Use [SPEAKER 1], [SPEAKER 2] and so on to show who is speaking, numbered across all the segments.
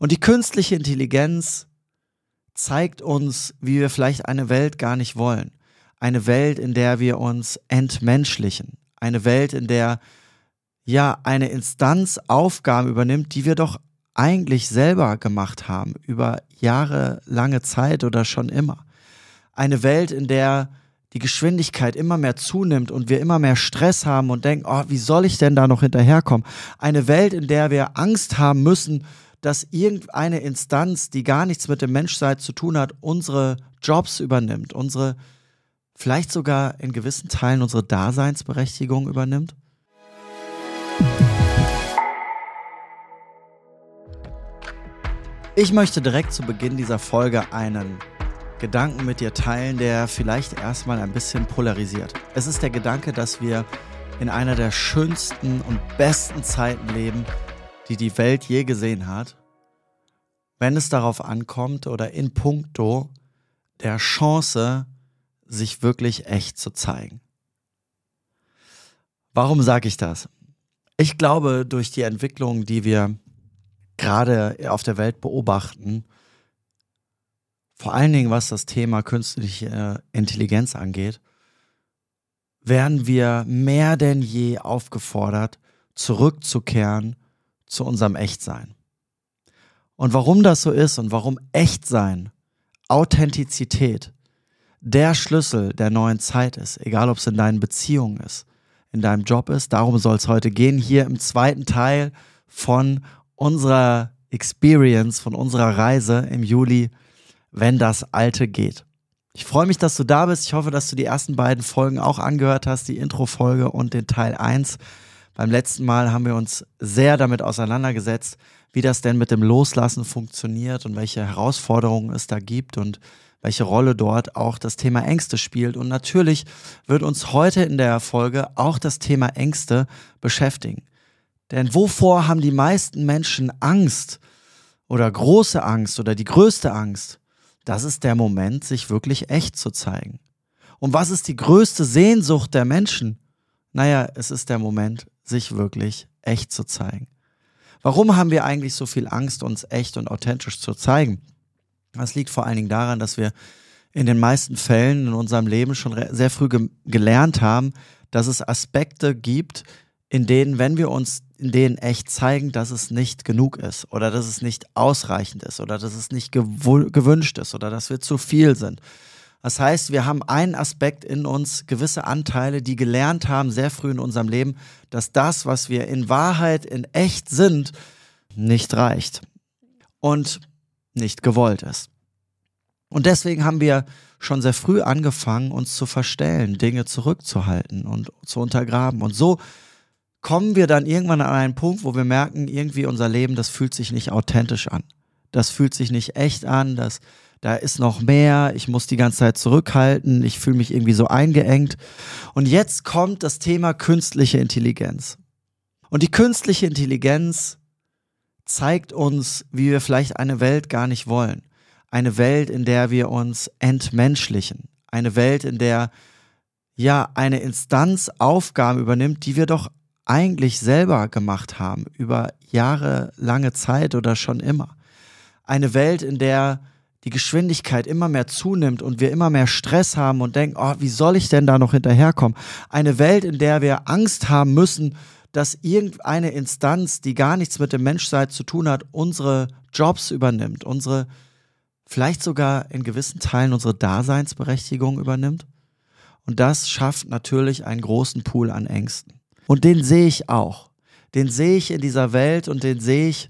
[SPEAKER 1] Und die künstliche Intelligenz zeigt uns, wie wir vielleicht eine Welt gar nicht wollen. Eine Welt, in der wir uns entmenschlichen. Eine Welt, in der eine Instanz Aufgaben übernimmt, die wir doch eigentlich selber gemacht haben, über jahrelange Zeit oder schon immer. Eine Welt, in der die Geschwindigkeit immer mehr zunimmt und wir immer mehr Stress haben und denken, wie soll ich denn da noch hinterherkommen? Eine Welt, in der wir Angst haben müssen, dass irgendeine Instanz, die gar nichts mit dem Menschsein zu tun hat, unsere Jobs übernimmt, vielleicht sogar in gewissen Teilen unsere Daseinsberechtigung übernimmt. Ich möchte direkt zu Beginn dieser Folge einen Gedanken mit dir teilen, der vielleicht erstmal ein bisschen polarisiert. Es ist der Gedanke, dass wir in einer der schönsten und besten Zeiten leben, die die Welt je gesehen hat, wenn es darauf ankommt oder in puncto der Chance, sich wirklich echt zu zeigen. Warum sage ich das? Ich glaube, durch die Entwicklung, die wir gerade auf der Welt beobachten, vor allen Dingen was das Thema künstliche Intelligenz angeht, werden wir mehr denn je aufgefordert, zurückzukehren zu unserem Echtsein. Und warum das so ist und warum Echtsein, Authentizität der Schlüssel der neuen Zeit ist, egal ob es in deinen Beziehungen ist, in deinem Job ist, darum soll es heute gehen, hier im zweiten Teil von unserer Experience, von unserer Reise im Juli, wenn das Alte geht. Ich freue mich, dass du da bist. Ich hoffe, dass du die ersten beiden Folgen auch angehört hast, die Intro-Folge und den Teil 1. Beim letzten Mal haben wir uns sehr damit auseinandergesetzt, wie das denn mit dem Loslassen funktioniert und welche Herausforderungen es da gibt und welche Rolle dort auch das Thema Ängste spielt. Und natürlich wird uns heute in der Folge auch das Thema Ängste beschäftigen. Denn wovor haben die meisten Menschen Angst oder große Angst oder die größte Angst? Das ist der Moment, sich wirklich echt zu zeigen. Und was ist die größte Sehnsucht der Menschen? Es ist der Moment, sich wirklich echt zu zeigen. Warum haben wir eigentlich so viel Angst, uns echt und authentisch zu zeigen? Das liegt vor allen Dingen daran, dass wir in den meisten Fällen in unserem Leben schon sehr früh gelernt haben, dass es Aspekte gibt, in denen, wenn wir uns in denen echt zeigen, dass es nicht genug ist oder dass es nicht ausreichend ist oder dass es nicht gewünscht ist oder dass wir zu viel sind. Das heißt, wir haben einen Aspekt in uns, gewisse Anteile, die gelernt haben, sehr früh in unserem Leben, dass das, was wir in Wahrheit, in echt sind, nicht reicht und nicht gewollt ist. Und deswegen haben wir schon sehr früh angefangen, uns zu verstellen, Dinge zurückzuhalten und zu untergraben. Und so kommen wir dann irgendwann an einen Punkt, wo wir merken, irgendwie unser Leben, das fühlt sich nicht authentisch an. Das fühlt sich nicht echt an, da ist noch mehr, ich muss die ganze Zeit zurückhalten, ich fühle mich irgendwie so eingeengt. Und jetzt kommt das Thema künstliche Intelligenz. Und die künstliche Intelligenz zeigt uns, wie wir vielleicht eine Welt gar nicht wollen. Eine Welt, in der wir uns entmenschlichen. Eine Welt, in der eine Instanz Aufgaben übernimmt, die wir doch eigentlich selber gemacht haben, über jahrelange Zeit oder schon immer. Eine Welt, in der die Geschwindigkeit immer mehr zunimmt und wir immer mehr Stress haben und denken, wie soll ich denn da noch hinterherkommen? Eine Welt, in der wir Angst haben müssen, dass irgendeine Instanz, die gar nichts mit dem Menschsein zu tun hat, unsere Jobs übernimmt, vielleicht sogar in gewissen Teilen unsere Daseinsberechtigung übernimmt. Und das schafft natürlich einen großen Pool an Ängsten. Und den sehe ich auch. Den sehe ich in dieser Welt und den sehe ich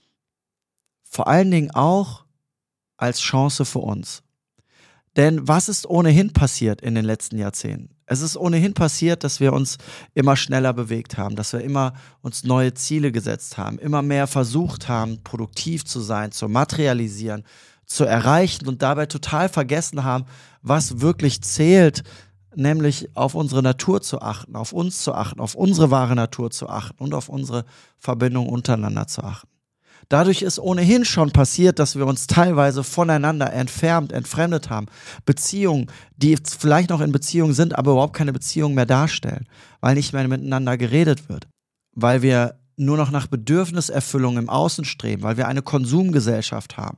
[SPEAKER 1] vor allen Dingen auch als Chance für uns. Denn was ist ohnehin passiert in den letzten Jahrzehnten? Es ist ohnehin passiert, dass wir uns immer schneller bewegt haben, dass wir immer uns neue Ziele gesetzt haben, immer mehr versucht haben, produktiv zu sein, zu materialisieren, zu erreichen und dabei total vergessen haben, was wirklich zählt, nämlich auf unsere Natur zu achten, auf uns zu achten, auf unsere wahre Natur zu achten und auf unsere Verbindung untereinander zu achten. Dadurch ist ohnehin schon passiert, dass wir uns teilweise voneinander entfremdet haben. Beziehungen, die vielleicht noch in Beziehungen sind, aber überhaupt keine Beziehungen mehr darstellen, weil nicht mehr miteinander geredet wird. Weil wir nur noch nach Bedürfniserfüllung im Außen streben, weil wir eine Konsumgesellschaft haben.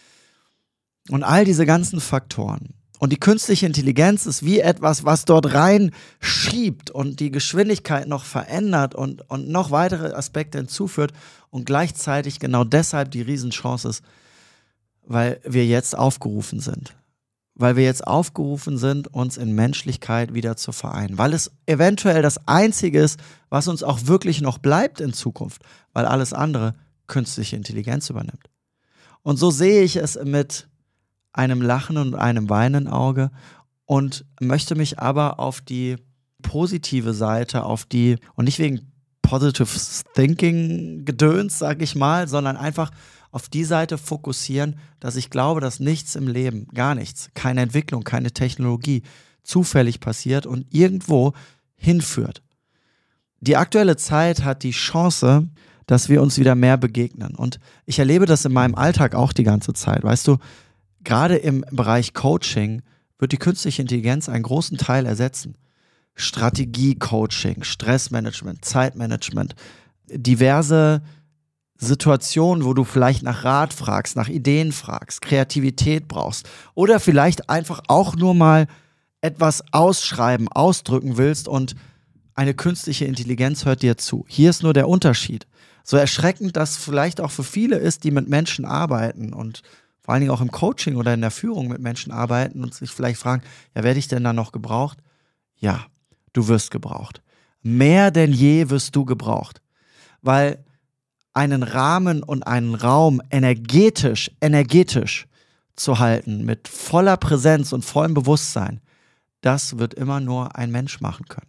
[SPEAKER 1] Und all diese ganzen Faktoren. Und die künstliche Intelligenz ist wie etwas, was dort rein schiebt und die Geschwindigkeit noch verändert und noch weitere Aspekte hinzuführt und gleichzeitig genau deshalb die Riesenchance ist, weil wir jetzt aufgerufen sind. Weil wir jetzt aufgerufen sind, uns in Menschlichkeit wieder zu vereinen. Weil es eventuell das Einzige ist, was uns auch wirklich noch bleibt in Zukunft. Weil alles andere künstliche Intelligenz übernimmt. Und so sehe ich es mit einem lachenden und einem weinenden Auge und möchte mich aber auf die positive Seite, und nicht wegen Positive Thinking Gedöns, sag ich mal, sondern einfach auf die Seite fokussieren, dass ich glaube, dass nichts im Leben, gar nichts, keine Entwicklung, keine Technologie zufällig passiert und irgendwo hinführt. Die aktuelle Zeit hat die Chance, dass wir uns wieder mehr begegnen. Und ich erlebe das in meinem Alltag auch die ganze Zeit. Weißt du, gerade im Bereich Coaching wird die künstliche Intelligenz einen großen Teil ersetzen. Strategie-Coaching, Stressmanagement, Zeitmanagement, diverse Situationen, wo du vielleicht nach Rat fragst, nach Ideen fragst, Kreativität brauchst oder vielleicht einfach auch nur mal etwas ausschreiben, ausdrücken willst und eine künstliche Intelligenz hört dir zu. Hier ist nur der Unterschied. So erschreckend das vielleicht auch für viele ist, die mit Menschen arbeiten und vor allen Dingen auch im Coaching oder in der Führung mit Menschen arbeiten und sich vielleicht fragen, ja, werde ich denn da noch gebraucht? Ja, du wirst gebraucht. Mehr denn je wirst du gebraucht. Weil einen Rahmen und einen Raum energetisch zu halten, mit voller Präsenz und vollem Bewusstsein, das wird immer nur ein Mensch machen können.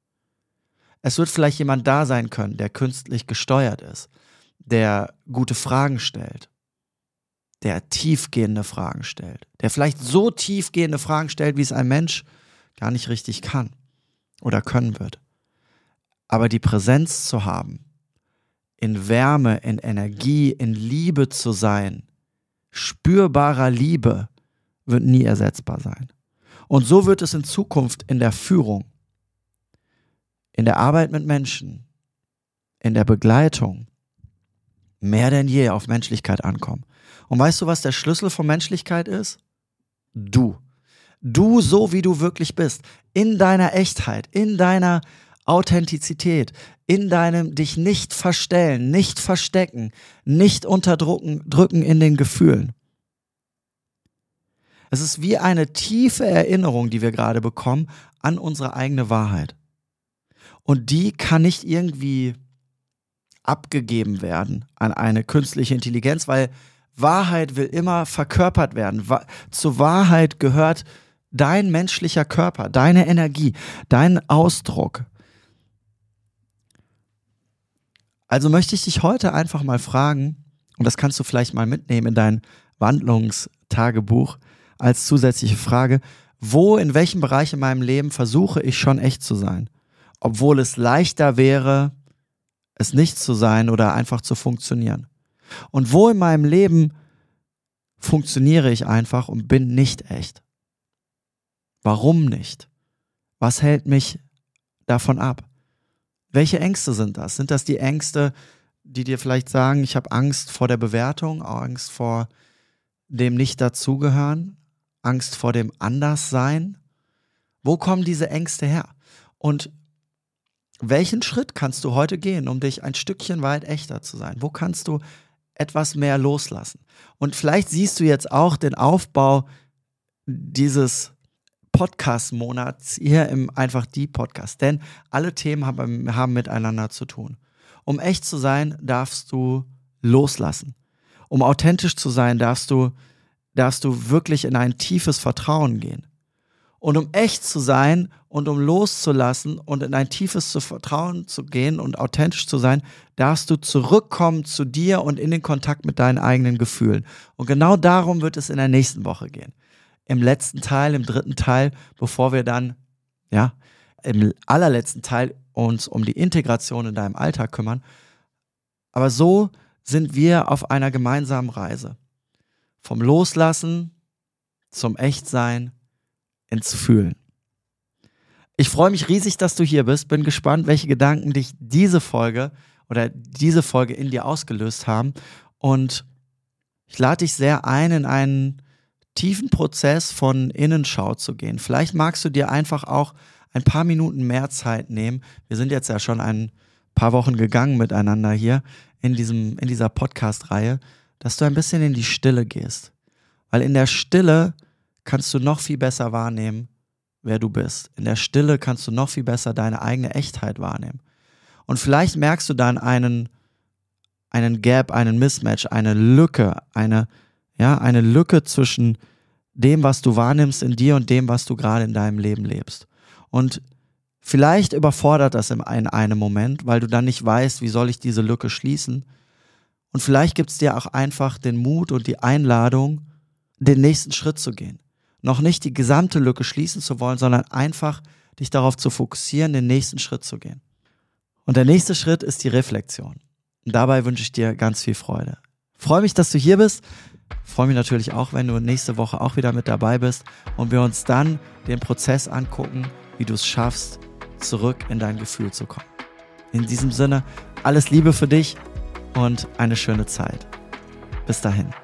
[SPEAKER 1] Es wird vielleicht jemand da sein können, der künstlich gesteuert ist, der gute Fragen stellt, der tiefgehende Fragen stellt, der vielleicht so tiefgehende Fragen stellt, wie es ein Mensch gar nicht richtig kann oder können wird. Aber die Präsenz zu haben, in Wärme, in Energie, in Liebe zu sein, spürbarer Liebe, wird nie ersetzbar sein. Und so wird es in Zukunft in der Führung, in der Arbeit mit Menschen, in der Begleitung mehr denn je auf Menschlichkeit ankommen. Und weißt du, was der Schlüssel von Menschlichkeit ist? Du. Du so, wie du wirklich bist. In deiner Echtheit, in deiner Authentizität, in deinem dich nicht verstellen, nicht verstecken, nicht drücken in den Gefühlen. Es ist wie eine tiefe Erinnerung, die wir gerade bekommen, an unsere eigene Wahrheit. Und die kann nicht irgendwie abgegeben werden an eine künstliche Intelligenz, weil Wahrheit will immer verkörpert werden. Zur Wahrheit gehört dein menschlicher Körper, deine Energie, dein Ausdruck. Also möchte ich dich heute einfach mal fragen, und das kannst du vielleicht mal mitnehmen in dein Wandlungstagebuch als zusätzliche Frage, in welchem Bereich in meinem Leben versuche ich schon echt zu sein? Obwohl es leichter wäre, es nicht zu sein oder einfach zu funktionieren. Und wo in meinem Leben funktioniere ich einfach und bin nicht echt? Warum nicht? Was hält mich davon ab? Welche Ängste sind das? Sind das die Ängste, die dir vielleicht sagen, ich habe Angst vor der Bewertung, Angst vor dem Nicht-Dazugehören, Angst vor dem Anderssein? Wo kommen diese Ängste her? Und welchen Schritt kannst du heute gehen, um dich ein Stückchen weit echter zu sein? Wo kannst du etwas mehr loslassen? Und vielleicht siehst du jetzt auch den Aufbau dieses Podcast-Monats hier im Einfach die Podcast, denn alle Themen haben miteinander zu tun. Um echt zu sein, darfst du loslassen. Um authentisch zu sein, darfst du wirklich in ein tiefes Vertrauen gehen. Und um echt zu sein und um loszulassen und in ein tiefes Vertrauen zu gehen und authentisch zu sein, darfst du zurückkommen zu dir und in den Kontakt mit deinen eigenen Gefühlen. Und genau darum wird es in der nächsten Woche gehen. Im letzten Teil, im dritten Teil, bevor wir dann, im allerletzten Teil uns um die Integration in deinem Alltag kümmern. Aber so sind wir auf einer gemeinsamen Reise. Vom Loslassen zum Echtsein ins Fühlen. Ich freue mich riesig, dass du hier bist. Bin gespannt, welche Gedanken dich diese Folge oder diese Folge in dir ausgelöst haben. Und ich lade dich sehr ein, in einen tiefen Prozess von Innenschau zu gehen. Vielleicht magst du dir einfach auch ein paar Minuten mehr Zeit nehmen. Wir sind jetzt ja schon ein paar Wochen gegangen miteinander hier in dieser Podcast-Reihe, dass du ein bisschen in die Stille gehst. Weil in der Stille kannst du noch viel besser wahrnehmen, wer du bist. In der Stille kannst du noch viel besser deine eigene Echtheit wahrnehmen. Und vielleicht merkst du dann einen Gap, einen Mismatch, eine Lücke, eine Lücke zwischen dem, was du wahrnimmst in dir und dem, was du gerade in deinem Leben lebst. Und vielleicht überfordert das in einem Moment, weil du dann nicht weißt, wie soll ich diese Lücke schließen. Und vielleicht gibt es dir auch einfach den Mut und die Einladung, den nächsten Schritt zu gehen. Noch nicht die gesamte Lücke schließen zu wollen, sondern einfach dich darauf zu fokussieren, den nächsten Schritt zu gehen. Und der nächste Schritt ist die Reflexion. Und dabei wünsche ich dir ganz viel Freude. Freue mich, dass du hier bist. Freue mich natürlich auch, wenn du nächste Woche auch wieder mit dabei bist und wir uns dann den Prozess angucken, wie du es schaffst, zurück in dein Gefühl zu kommen. In diesem Sinne, alles Liebe für dich und eine schöne Zeit. Bis dahin.